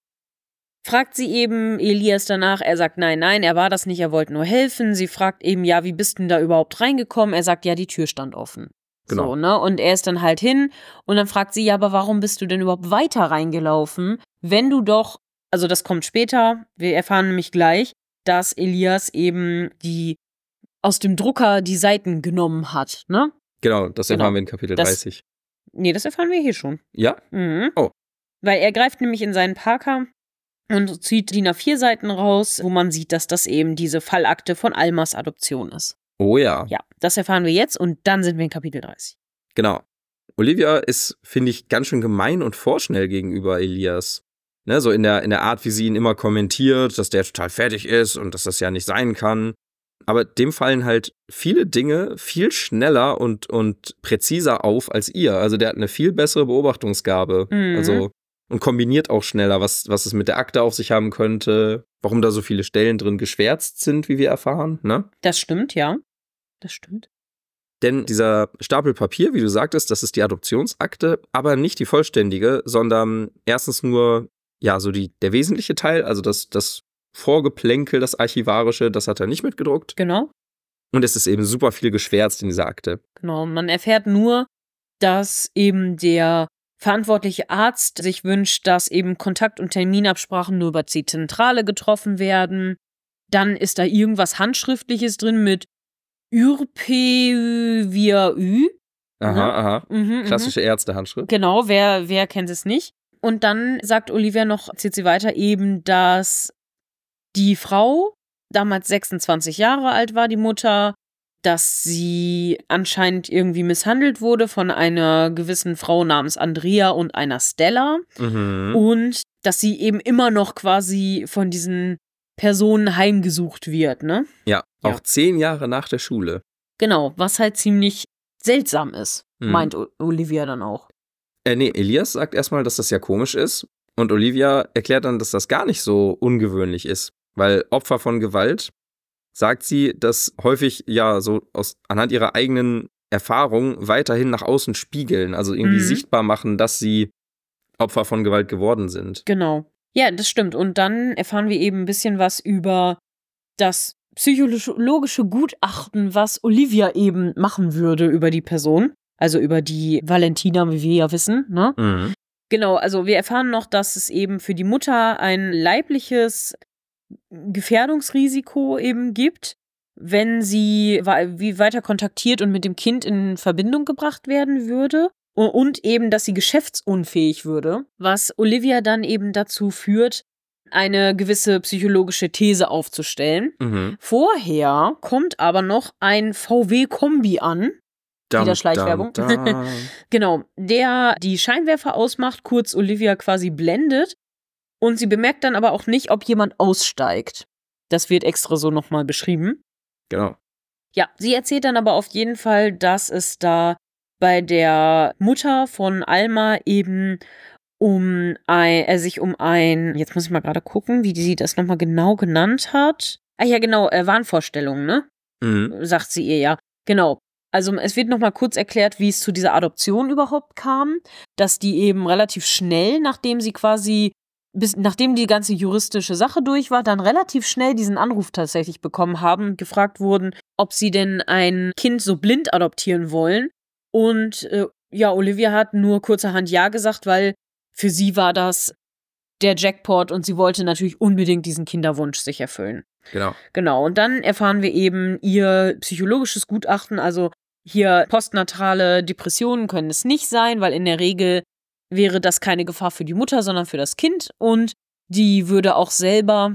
Fragt sie eben Elias danach, er sagt nein, nein, er war das nicht, er wollte nur helfen. Sie fragt eben, ja, wie bist denn da überhaupt reingekommen? Er sagt, ja, die Tür stand offen. Genau. So, ne? Und er ist dann halt hin und dann fragt sie, ja, aber warum bist du denn überhaupt weiter reingelaufen, wenn du doch, also das kommt später, wir erfahren nämlich gleich, dass Elias eben die aus dem Drucker die Seiten genommen hat, ne? Genau, das erfahren genau. wir in Kapitel das, dreißig. Nee, das erfahren wir hier schon. Ja? Mhm. Oh. Weil er greift nämlich in seinen Parker und zieht D I N A vier Seiten raus, wo man sieht, dass das eben diese Fallakte von Almas Adoption ist. Oh ja. Ja, das erfahren wir jetzt und dann sind wir in Kapitel dreißig. Genau. Olivia ist, finde ich, ganz schön gemein und vorschnell gegenüber Elias. Ne, so in der, in der Art, wie sie ihn immer kommentiert, dass der total fertig ist und dass das ja nicht sein kann. Aber dem fallen halt viele Dinge viel schneller und, und präziser auf als ihr. Also der hat eine viel bessere Beobachtungsgabe. Mhm. Also und kombiniert auch schneller, was, was es mit der Akte auf sich haben könnte, warum da so viele Stellen drin geschwärzt sind, wie wir erfahren, ne? Das stimmt, ja. Das stimmt. Denn dieser Stapel Papier, wie du sagtest, das ist die Adoptionsakte, aber nicht die vollständige, sondern erstens nur, ja, so die, der wesentliche Teil, also das, das Vorgeplänkel, das Archivarische, das hat er nicht mitgedruckt. Genau. Und es ist eben super viel geschwärzt in dieser Akte. Genau, man erfährt nur, dass eben der verantwortliche Arzt sich wünscht, dass eben Kontakt- und Terminabsprachen nur über die Zentrale getroffen werden. Dann ist da irgendwas Handschriftliches drin mit Ürpe via Ü. Aha, ne? aha. Mhm, Klassische Ärztehandschrift. Genau, wer, wer kennt es nicht? Und dann sagt Olivia noch, erzählt sie weiter eben, dass die Frau damals sechsundzwanzig Jahre alt war, die Mutter, dass sie anscheinend irgendwie misshandelt wurde von einer gewissen Frau namens Andrea und einer Stella. Mhm. Und dass sie eben immer noch quasi von diesen Personen heimgesucht wird, ne? Ja, Ja. auch zehn Jahre nach der Schule. Genau, was halt ziemlich seltsam ist, Mhm. meint O- Olivia dann auch. Äh, nee, Elias sagt erstmal, dass das ja komisch ist. Und Olivia erklärt dann, dass das gar nicht so ungewöhnlich ist. Weil Opfer von Gewalt, sagt sie, dass häufig ja so aus, anhand ihrer eigenen Erfahrung weiterhin nach außen spiegeln. Also irgendwie Mhm. sichtbar machen, dass sie Opfer von Gewalt geworden sind. Genau. Ja, das stimmt. Und dann erfahren wir eben ein bisschen was über das psychologische Gutachten, was Olivia eben machen würde über die Person. Also über die Valentina, wie wir ja wissen, ne? Mhm. Genau, also wir erfahren noch, dass es eben für die Mutter ein leibliches Gefährdungsrisiko eben gibt, wenn sie wa- wie weiter kontaktiert und mit dem Kind in Verbindung gebracht werden würde. U- Und eben, dass sie geschäftsunfähig würde, was Olivia dann eben dazu führt, eine gewisse psychologische These aufzustellen. Mhm. Vorher kommt aber noch ein V W-Kombi an, Dam, Wieder Schleichwerbung. dam, dam. genau, der die Scheinwerfer ausmacht, kurz Olivia quasi blendet und sie bemerkt dann aber auch nicht, ob jemand aussteigt. Das wird extra so nochmal beschrieben. Genau. Ja, sie erzählt dann aber auf jeden Fall, dass es da bei der Mutter von Alma eben um ein, äh, sich um ein, jetzt muss ich mal gerade gucken, wie sie das nochmal genau genannt hat. Ah ja, genau, äh, Wahnvorstellungen, ne? Mhm. Sagt sie ihr ja. Genau. Also es wird nochmal kurz erklärt, wie es zu dieser Adoption überhaupt kam, dass die eben relativ schnell, nachdem sie quasi, bis nachdem die ganze juristische Sache durch war, dann relativ schnell diesen Anruf tatsächlich bekommen haben und gefragt wurden, ob sie denn ein Kind so blind adoptieren wollen. Und äh, ja, Olivia hat nur kurzerhand Ja gesagt, weil für sie war das der Jackpot und sie wollte natürlich unbedingt diesen Kinderwunsch sich erfüllen. Genau. Genau, und dann erfahren wir eben ihr psychologisches Gutachten, also hier postnatale Depressionen können es nicht sein, weil in der Regel wäre das keine Gefahr für die Mutter, sondern für das Kind und die würde auch selber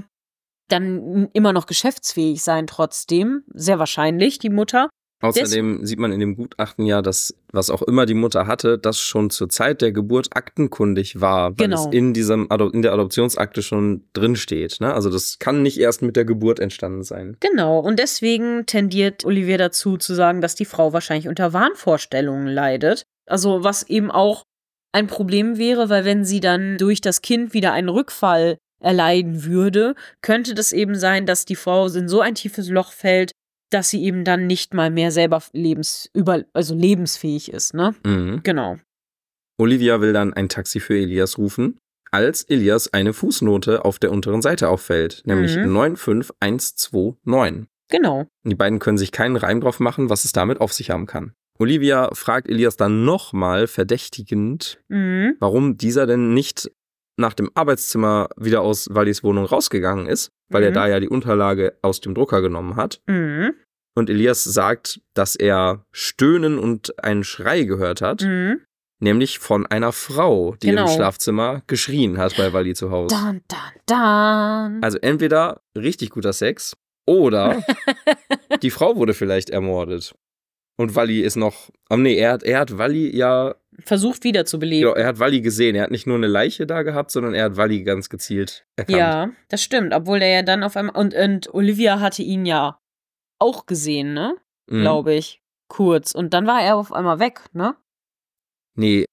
dann immer noch geschäftsfähig sein trotzdem, sehr wahrscheinlich, die Mutter. Außerdem sieht man in dem Gutachten ja, dass was auch immer die Mutter hatte, das schon zur Zeit der Geburt aktenkundig war, weil Genau. es in diesem Ado- in der Adoptionsakte schon drinsteht. Ne? Also das kann nicht erst mit der Geburt entstanden sein. Genau, und deswegen tendiert Olivia dazu zu sagen, dass die Frau wahrscheinlich unter Wahnvorstellungen leidet. Also was eben auch ein Problem wäre, weil wenn sie dann durch das Kind wieder einen Rückfall erleiden würde, könnte das eben sein, dass die Frau in so ein tiefes Loch fällt, dass sie eben dann nicht mal mehr selber lebens über, also lebensfähig ist, ne? Mhm. Genau. Olivia will dann ein Taxi für Elias rufen, als Elias eine Fußnote auf der unteren Seite auffällt, nämlich Mhm. neun fünf eins zwei neun. Genau. Die beiden können sich keinen Reim drauf machen, was es damit auf sich haben kann. Olivia fragt Elias dann nochmal verdächtigend, Mhm. warum dieser denn nicht nach dem Arbeitszimmer wieder aus Wallis Wohnung rausgegangen ist, weil er Mhm. da ja die Unterlage aus dem Drucker genommen hat. Mhm. Und Elias sagt, dass er Stöhnen und einen Schrei gehört hat, Mhm. nämlich von einer Frau, die Genau. im Schlafzimmer geschrien hat bei Walli zu Hause. Dann, dann, dann. Also entweder richtig guter Sex oder die Frau wurde vielleicht ermordet. Und Walli ist noch. Oh nee, er hat, er hat Walli ja. Versucht wiederzubeleben. Ja, er hat Walli gesehen. Er hat nicht nur eine Leiche da gehabt, sondern er hat Walli ganz gezielt erkannt. Ja, das stimmt. Obwohl der ja dann auf einmal. Und, und Olivia hatte ihn ja auch gesehen, ne? Mhm. Glaube ich. Kurz. Und dann war er auf einmal weg, ne? Nee.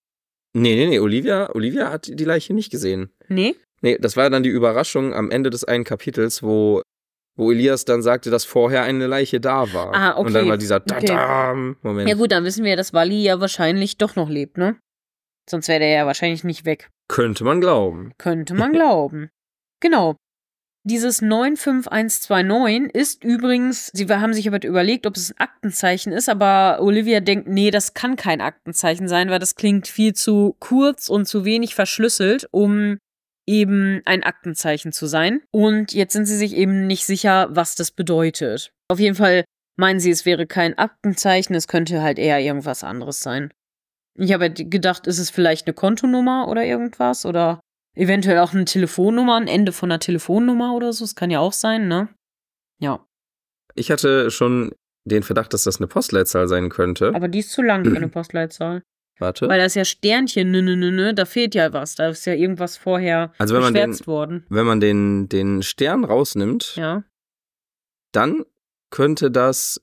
Nee, nee, nee. Olivia, Olivia hat die Leiche nicht gesehen. Nee? Nee, das war dann die Überraschung am Ende des einen Kapitels, wo, wo Elias dann sagte, dass vorher eine Leiche da war. Ah, okay. Und dann war dieser Okay. Tadam! Moment. Ja, gut, dann wissen wir, dass Walli ja wahrscheinlich doch noch lebt, ne? Sonst wäre der ja wahrscheinlich nicht weg. Könnte man glauben. Könnte man glauben. Genau. Dieses neun fünf eins zwei neun ist übrigens, sie haben sich aber überlegt, ob es ein Aktenzeichen ist, aber Olivia denkt, nee, das kann kein Aktenzeichen sein, weil das klingt viel zu kurz und zu wenig verschlüsselt, um eben ein Aktenzeichen zu sein. Und jetzt sind sie sich eben nicht sicher, was das bedeutet. Auf jeden Fall meinen sie, es wäre kein Aktenzeichen, es könnte halt eher irgendwas anderes sein. Ich habe gedacht, ist es vielleicht eine Kontonummer oder irgendwas oder eventuell auch eine Telefonnummer, ein Ende von einer Telefonnummer oder so. Das kann ja auch sein, ne? Ja. Ich hatte schon den Verdacht, dass das eine Postleitzahl sein könnte. Aber die ist zu lang für eine Postleitzahl. Warte. Weil da ist ja Sternchen, nö, nö, nö, nö, da fehlt ja was. Da ist ja irgendwas vorher also wenn man geschwärzt den, worden. Wenn man den, den Stern rausnimmt, Ja. dann könnte das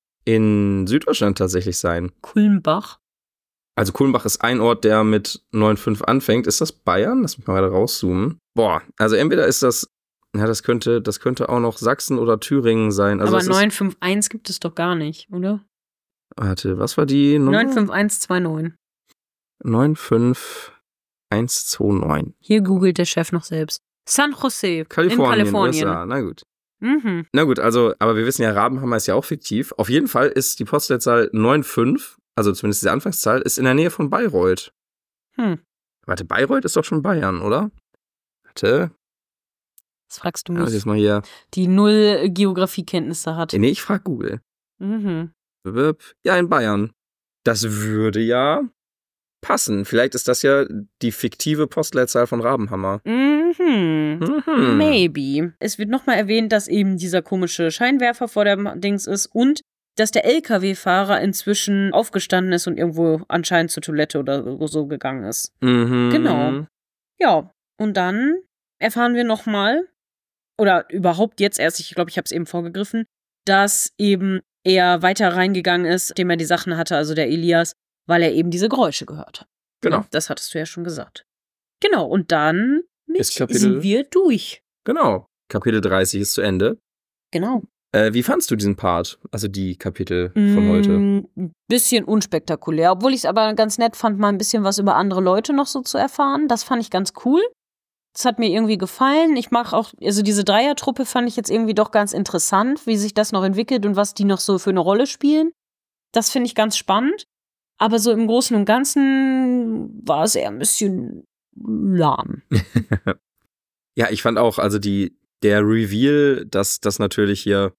in Süddeutschland tatsächlich sein. Kulmbach. Also Kulmbach ist ein Ort, der mit neun fünf anfängt. Ist das Bayern? Lass mich mal gerade rauszoomen. Boah, also entweder ist das, ja, das könnte, das könnte auch noch Sachsen oder Thüringen sein. Also aber es neun fünf eins gibt es doch gar nicht, oder? Ist, warte, was war die Nummer? neun fünf eins zwei neun. neun fünf eins zwei neun. Hier googelt der Chef noch selbst. San Jose Kalifornien, in Kalifornien. U S A. Na gut. Mhm. Na gut, also, aber wir wissen ja, Rabenhammer ist ja auch fiktiv. Auf jeden Fall ist die Postleitzahl neun fünf, also zumindest diese Anfangszahl, ist in der Nähe von Bayreuth. Hm. Warte, Bayreuth ist doch schon Bayern, oder? Warte. Das fragst du Also mich, jetzt mal hier. die null Geografiekenntnisse hat. Nee, ich frag Google. Mhm. Ja, in Bayern. Das würde ja passen. Vielleicht ist das ja die fiktive Postleitzahl von Rabenhammer. Mhm. Mhm. Maybe. Es wird nochmal erwähnt, dass eben dieser komische Scheinwerfer vor der Dings ist und dass der L K W-Fahrer inzwischen aufgestanden ist und irgendwo anscheinend zur Toilette oder so gegangen ist. Mhm. Genau. Ja, und dann erfahren wir nochmal, oder überhaupt jetzt erst, ich glaube, ich habe es eben vorgegriffen, dass eben er weiter reingegangen ist, nachdem er die Sachen hatte, also der Elias, weil er eben diese Geräusche gehört hat. Genau. Ja, das hattest du ja schon gesagt. Genau, und dann Ist Kapitel- sind wir durch. Genau. Kapitel dreißig ist zu Ende. Genau. Äh, wie fandst du diesen Part? Also die Kapitel von heute? Ein bisschen unspektakulär, obwohl ich es aber ganz nett fand, mal ein bisschen was über andere Leute noch so zu erfahren. Das fand ich ganz cool. Das hat mir irgendwie gefallen. Ich mache auch, also diese Dreiertruppe fand ich jetzt irgendwie doch ganz interessant, wie sich das noch entwickelt und was die noch so für eine Rolle spielen. Das finde ich ganz spannend. Aber so im Großen und Ganzen war es eher ein bisschen lahm. Ja, ich fand auch, also die, der Reveal, dass das natürlich hier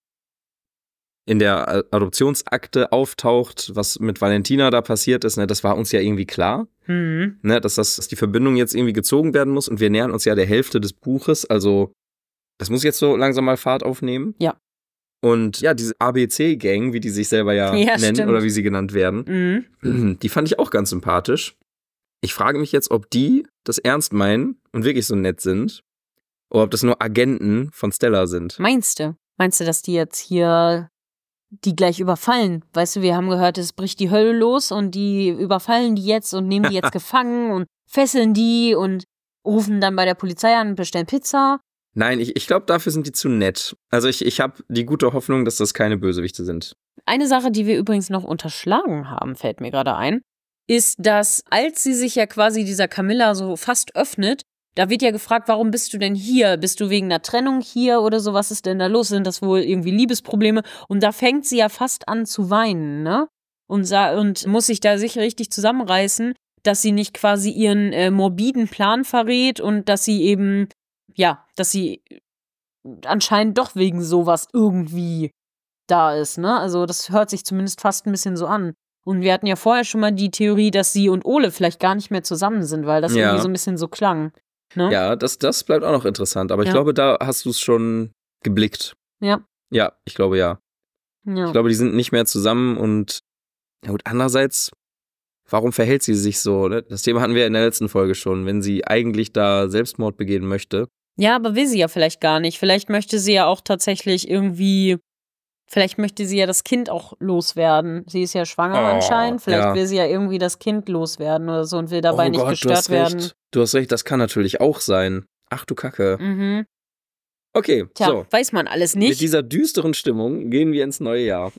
in der Adoptionsakte auftaucht, was mit Valentina da passiert ist, ne, das war uns ja irgendwie klar, Mhm. ne, dass, das, dass die Verbindung jetzt irgendwie gezogen werden muss und wir nähern uns ja der Hälfte des Buches, also das muss jetzt so langsam mal Fahrt aufnehmen. Ja. Und ja, diese A B C-Gang, wie die sich selber ja, Ja, nennen stimmt. oder wie sie genannt werden, Mhm. die fand ich auch ganz sympathisch. Ich frage mich jetzt, ob die das ernst meinen und wirklich so nett sind oder ob das nur Agenten von Stella sind. Meinst du? Meinst du, dass die jetzt hier die gleich überfallen? Weißt du, wir haben gehört, es bricht die Hölle los und die überfallen die jetzt und nehmen die jetzt gefangen und fesseln die und rufen dann bei der Polizei an und bestellen Pizza. Nein, ich, ich glaube, dafür sind die zu nett. Also ich, ich habe die gute Hoffnung, dass das keine Bösewichte sind. Eine Sache, die wir übrigens noch unterschlagen haben, fällt mir gerade ein, ist, dass als sie sich ja quasi dieser Camilla so fast öffnet, da wird ja gefragt, warum bist du denn hier? Bist du wegen einer Trennung hier oder so? Was ist denn da los? Sind das wohl irgendwie Liebesprobleme? Und da fängt sie ja fast an zu weinen, ne? Und, sa- und muss sich da sicher richtig zusammenreißen, dass sie nicht quasi ihren äh, morbiden Plan verrät und dass sie eben, ja, dass sie anscheinend doch wegen sowas irgendwie da ist, ne? Also das hört sich zumindest fast ein bisschen so an. Und wir hatten ja vorher schon mal die Theorie, dass sie und Ole vielleicht gar nicht mehr zusammen sind, weil das Ja. irgendwie so ein bisschen so klang. Ne? Ja, das, das bleibt auch noch interessant. Aber ich Ja. glaube, da hast du es schon geblickt. Ja. Ja, ich glaube ja. Ja. Ich glaube, die sind nicht mehr zusammen und ja gut, andererseits, warum verhält sie sich so? Ne? Das Thema hatten wir in der letzten Folge schon. Wenn sie eigentlich da Selbstmord begehen möchte. ja, aber will sie ja vielleicht gar nicht. Vielleicht möchte sie ja auch tatsächlich irgendwie, vielleicht möchte sie ja das Kind auch loswerden. Sie ist ja schwanger Oh, anscheinend. Vielleicht ja. will sie ja irgendwie das Kind loswerden oder so und will dabei oh nicht Gott, du gestört hast werden. recht. Du hast recht, das kann natürlich auch sein. Ach du Kacke. Mhm. Okay, Tja, so. weiß man alles Mit nicht. dieser düsteren Stimmung gehen wir ins neue Jahr.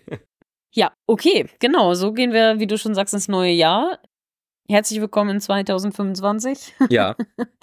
Ja, okay, genau. So gehen wir, wie du schon sagst, ins neue Jahr. Herzlich willkommen in zwanzig fünfundzwanzig. Ja,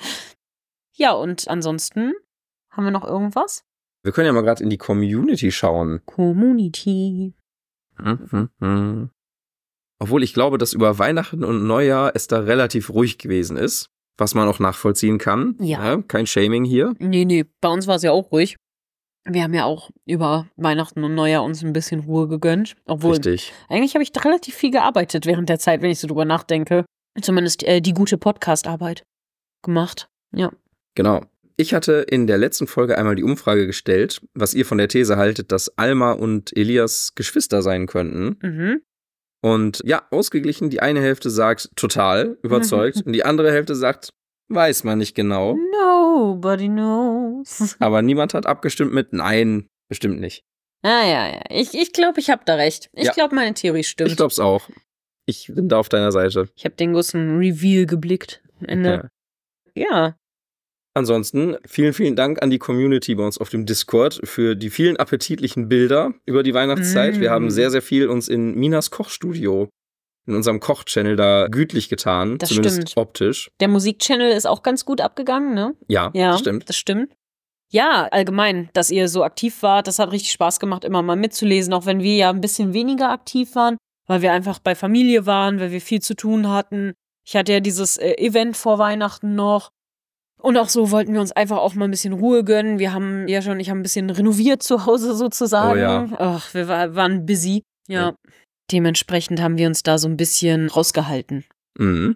Ja, und ansonsten haben wir noch irgendwas? wir können ja mal gerade in die Community schauen. Community. Mhm, mhm. Obwohl ich glaube, dass über Weihnachten und Neujahr es da relativ ruhig gewesen ist, was man auch nachvollziehen kann. Ja. Kein Shaming hier. Nee, nee, bei uns war es ja auch ruhig. Wir haben ja auch über Weihnachten und Neujahr uns ein bisschen Ruhe gegönnt. Obwohl, Richtig. eigentlich habe ich relativ viel gearbeitet während der Zeit, wenn ich so drüber nachdenke. Zumindest äh, die gute Podcast-Arbeit gemacht. Ja. Genau. Ich hatte in der letzten Folge einmal die Umfrage gestellt, was ihr von der These haltet, dass Alma und Elias Geschwister sein könnten. Mhm. Und ja, ausgeglichen, die eine Hälfte sagt total überzeugt und die andere Hälfte sagt, weiß man nicht genau. Nobody knows. Aber niemand hat abgestimmt mit nein, bestimmt nicht. Ah ja, ja. Ich glaube, ich, glaub, ich habe da recht. Ich Ja. glaube, meine Theorie stimmt. Ich glaub's auch. Ich bin da auf deiner Seite. Ich habe den großen Reveal geblickt. Am Ende. Ja. Ja. Ansonsten vielen, vielen Dank an die Community bei uns auf dem Discord für die vielen appetitlichen Bilder über die Weihnachtszeit. Mm. Wir haben sehr, sehr viel uns in Minas Kochstudio, in unserem Koch-Channel da gütlich getan. Das zumindest stimmt. optisch. Der Musikchannel ist auch ganz gut abgegangen, ne? Ja, Ja, das stimmt. Das stimmt. Ja, allgemein, dass ihr so aktiv wart, das hat richtig Spaß gemacht, immer mal mitzulesen, auch wenn wir ja ein bisschen weniger aktiv waren, weil wir einfach bei Familie waren, weil wir viel zu tun hatten. Ich hatte ja dieses äh, Event vor Weihnachten noch. Und auch so wollten wir uns einfach auch mal ein bisschen Ruhe gönnen. Wir haben ja schon, ich habe ein bisschen renoviert zu Hause sozusagen. Oh ja. Ach, wir war, waren busy. Ja. Ja. Dementsprechend haben wir uns da so ein bisschen rausgehalten. Mhm.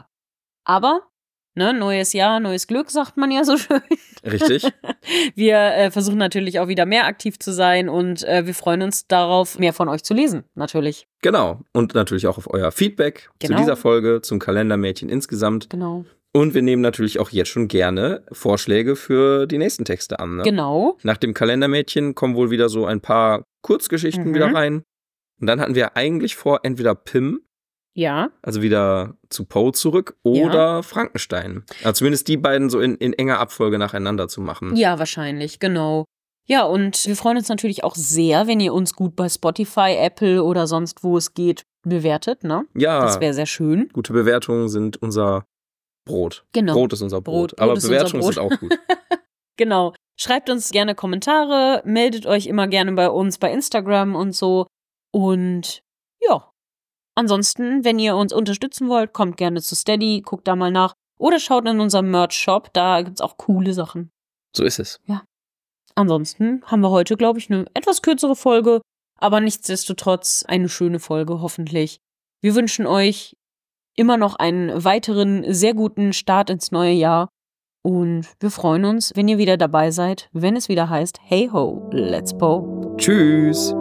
Aber, ne, neues Jahr, neues Glück, sagt man ja so schön. Richtig. Wir äh, versuchen natürlich auch wieder mehr aktiv zu sein und äh, wir freuen uns darauf, mehr von euch zu lesen, natürlich. Genau. Und natürlich auch auf euer Feedback Genau. zu dieser Folge, zum Kalendermädchen insgesamt. Genau. Und wir nehmen natürlich auch jetzt schon gerne Vorschläge für die nächsten Texte an. Ne? Genau. Nach dem Kalendermädchen kommen wohl wieder so ein paar Kurzgeschichten Mhm. wieder rein. Und dann hatten wir eigentlich vor, entweder Pim, Ja. also wieder zu Poe zurück, oder Frankenstein. Also zumindest die beiden so in, in enger Abfolge nacheinander zu machen. Ja, wahrscheinlich, genau. Ja, und wir freuen uns natürlich auch sehr, wenn ihr uns gut bei Spotify, Apple oder sonst wo es geht bewertet, ne? Ja, Das wäre sehr schön. gute Bewertungen sind unser Brot. Genau. Brot ist unser Brot. Brot- Brot Aber ist unser Bewertungen Brot. sind auch gut. Genau. Schreibt uns gerne Kommentare, meldet euch immer gerne bei uns bei Instagram und so. Und ja, ansonsten, wenn ihr uns unterstützen wollt, kommt gerne zu Steady, guckt da mal nach. Oder schaut in unserem Merch-Shop, da gibt's auch coole Sachen. So ist es. Ansonsten haben wir heute, glaube ich, eine etwas kürzere Folge, aber nichtsdestotrotz eine schöne Folge, hoffentlich. Wir wünschen euch immer noch einen weiteren, sehr guten Start ins neue Jahr. Und wir freuen uns, wenn ihr wieder dabei seid, wenn es wieder heißt, hey ho, let's Poe. Tschüss.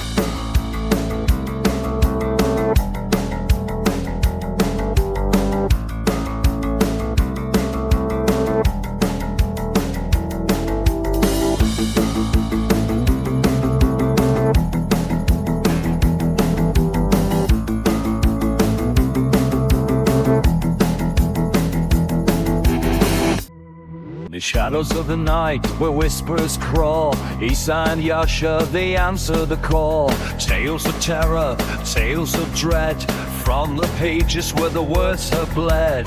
The shadows of the night where whispers crawl, Isa and Yasha, they answer the call. Tales of terror, tales of dread, from the pages where the words have bled.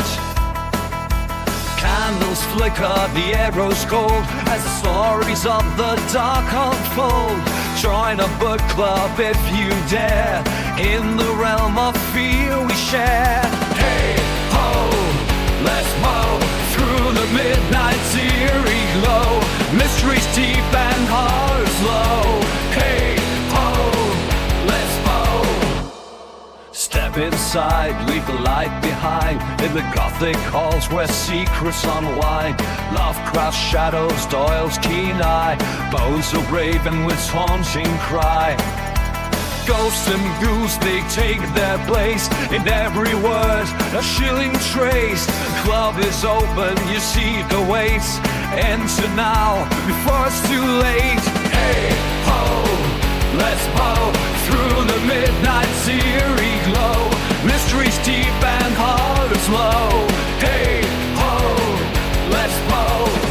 Candles flicker, the arrows cold, as the stories of the dark unfold. Join a book club if you dare, in the realm of fear we share. Hey ho, let's mow through the midnight's eerie glow. Mysteries deep and hearts low. Hey ho, let's mow. Step inside, leave the light behind, in the gothic halls where secrets unwind. Lovecraft's shadows, Doyle's keen eye, bones of raven with haunting cry. Ghosts and ghouls, they take their place in every word, a chilling trace. Club is open, you see the waits. Enter now, before it's too late. Hey ho, let's mow through the midnight's eerie glow. Mysteries deep and hearts low. Hey ho, let's mow.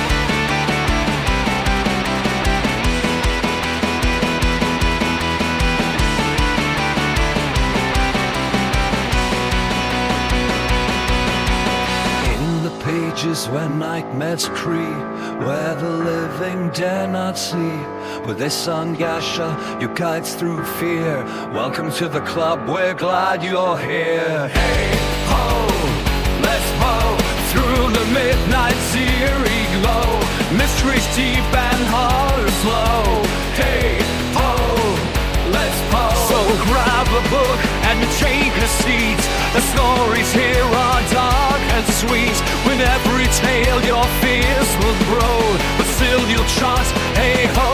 Pages where nightmares creep, where the living dare not sleep. With this sun Gasha, you guides through fear. Welcome to the club, we're glad you're here. Hey ho, let's mow through the midnight's eerie glow. Mysteries deep and hearts low. Hey ho, let's mow. So grab a book and take a seat. The stories here are dark and sweet. With every tale your fears will grow, but still you'll trot, hey ho.